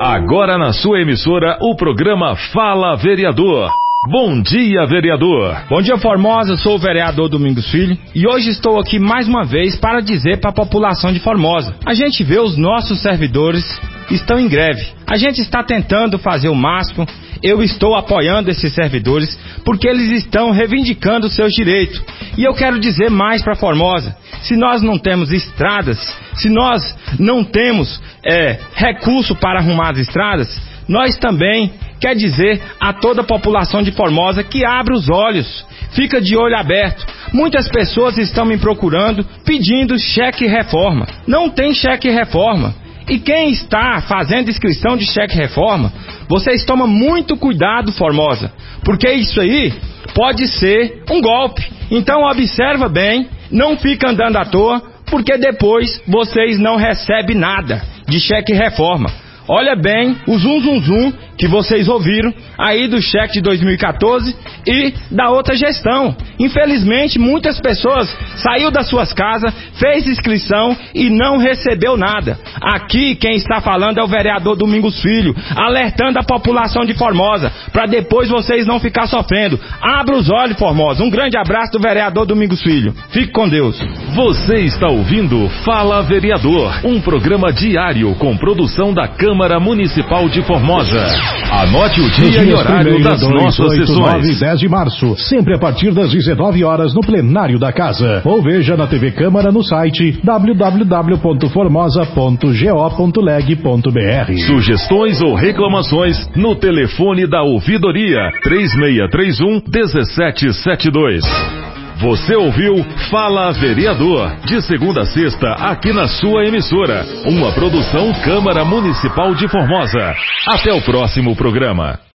Agora na sua emissora, o programa Fala Vereador. Bom dia, vereador. Bom dia, Formosa. Sou o vereador Domingos Filho e hoje estou aqui mais uma vez para dizer para a população de Formosa. A gente vê os nossos servidores estão em greve. A gente está tentando fazer o máximo. Eu estou apoiando esses servidores porque eles estão reivindicando seus direitos. E eu quero dizer mais para Formosa. Se nós não temos estradas, se nós não temos recurso para arrumar as estradas, nós também quer dizer a toda a população de Formosa que abre os olhos, fica de olho aberto. Muitas pessoas estão me procurando pedindo cheque reforma. Não tem cheque reforma. E quem está fazendo inscrição de cheque reforma, vocês tomam muito cuidado, Formosa, porque isso aí pode ser um golpe. Então observa bem, não fica andando à toa, porque depois vocês não recebem nada de cheque reforma. Olha bem o zum que vocês ouviram aí do cheque de 2014 e da outra gestão. Infelizmente, muitas pessoas saiu das suas casas, fez inscrição e não recebeu nada. Aqui quem está falando é o vereador Domingos Filho, alertando a população de Formosa, para depois vocês não ficar sofrendo. Abra os olhos, Formosa. Um grande abraço do vereador Domingos Filho. Fique com Deus. Você está ouvindo Fala Vereador, um programa diário com produção da Câmara Municipal de Formosa. Anote o dia e horário das nossas 8, sessões. 9 e 10 de março, sempre a partir das 19 horas no plenário da casa. Ou veja na TV Câmara no site www.formosa.go.leg.br. Sugestões ou reclamações no telefone da ouvidoria 3631-1772. Você ouviu Fala Vereador, de segunda a sexta, aqui na sua emissora. Uma produção Câmara Municipal de Formosa. Até o próximo programa.